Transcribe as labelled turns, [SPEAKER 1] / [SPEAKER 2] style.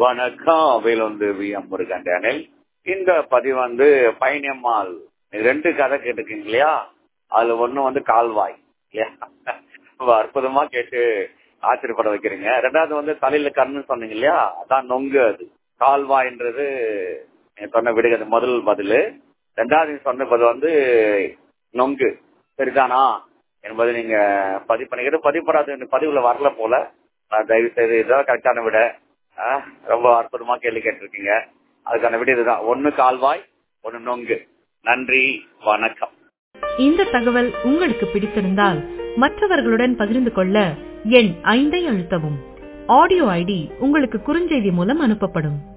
[SPEAKER 1] வணக்கம். வேலொந்து வி.எம். முருகன் டேனில். இந்த பதிவு பயணியம்மாள் 2 கதை கேட்டுருக்கீங்க இல்லையா? அதுல ஒண்ணு கால்வாய் இல்லையா? அற்புதமா கேட்டு ஆச்சரியப்பட வைக்கிறீங்க. 2வது தலையில கண்ணு சொன்னீங்க இல்லையா? அதான் நொங்கு. அது கால்வாய்ன்றது சொன்ன விடுகிறது முதல் பதில். 2வது சொன்ன பதில் நொங்கு. சரிதானா என்பது நீங்க பதிவு பண்ணிக்கிட்டு பதிவுப்படாத பதிவுல வரல போல. தயவு செய்து இதான் கரெக்டான விட. ரொம்ப அற்புதமா கேள்வி கேட்டிருக்கீங்க. அதுக்கான விட இதுதான். 1 கால்வாய் 1 நொங்கு. நன்றி, வணக்கம்.
[SPEAKER 2] இந்த தகவல் உங்களுக்கு பிடித்திருந்தால் மற்றவர்களுடன் பகிர்ந்து கொள்ள எண் 5 அழுத்தவும். ஆடியோ ஐடி உங்களுக்கு குறுஞ்செய்தி மூலம் அனுப்பப்படும்.